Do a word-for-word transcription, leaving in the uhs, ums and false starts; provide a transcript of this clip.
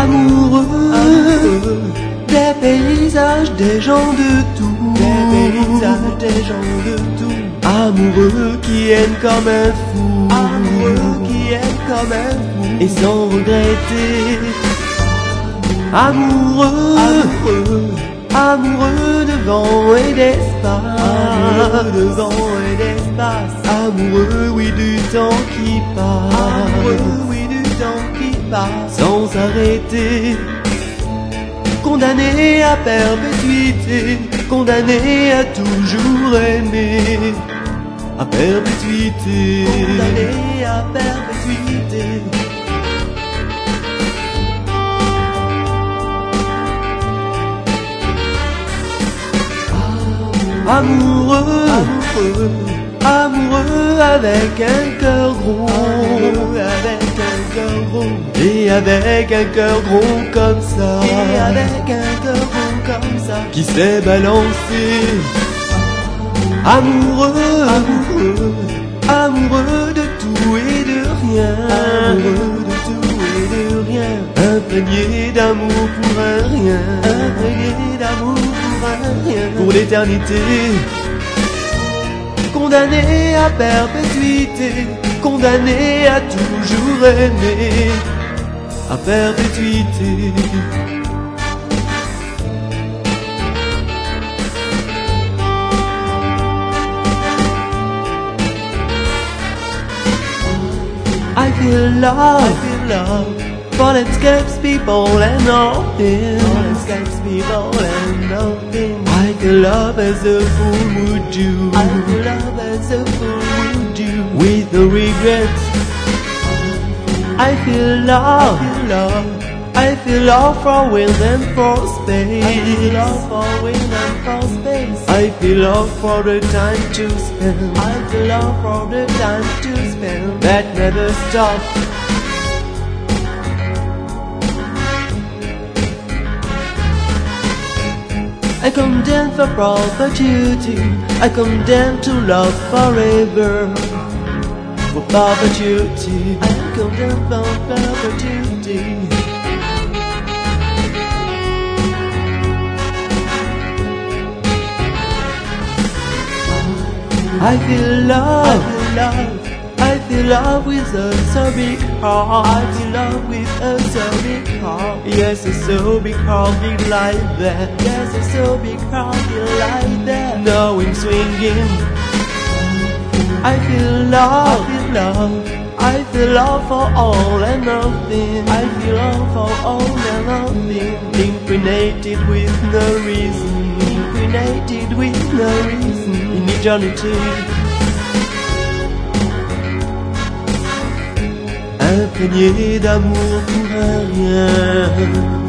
Amoureux, amoureux des paysages, des gens de tout, des paysages, des gens de tout. Amoureux qui aiment comme un fou, amoureux qui aiment comme un fou, et sans regretter. Amoureux, amoureux, amoureux de vent et d'espace, amoureux de vent et d'espace. Amoureux, oui, du temps qui passe, amoureux, oui, du temps qui passe, sans s'arrêter. Condamné à perpétuité, condamné à toujours aimer, à perpétuité, condamné à perpétuité. Amoureux, amoureux, amoureux avec un cœur gros, amoureux avec un cœur gros, et avec un cœur gros comme ça, et avec un cœur gros comme ça, qui sait balancer. Amoureux, amoureux, amoureux de tout et de rien, amoureux de tout et de rien, imprégné d'amour pour un rien, imprégné d'amour pour un rien, pour l'éternité. Condamné à perpétuité, condamné à toujours aimer, à perpétuité. I feel love, I feel love for landscapes, people and nothing, for landscapes, people and nothing. I feel love as a fool would do, I feel love as a fool would do, with no regrets. I feel love, I feel love, I feel love for wind and for space, I feel love for wind and for space. I feel love for the time to spend, I feel love for the time to spend, that never stops. I condemn for perpetuity, I condemn to love forever, for perpetuity, I condemn for perpetuity. I feel love, I feel love, I feel love with a so big heart, I feel love with a so big heart. Yes, a so big heart big like that, yes, a so big heart big like that. No wind swinging. I feel love, I feel love, I feel love for all and nothing, I feel love for all and nothing. Impregnated with no reason, impregnated with no reason, in eternity. Imprégné d'amour pour un rien.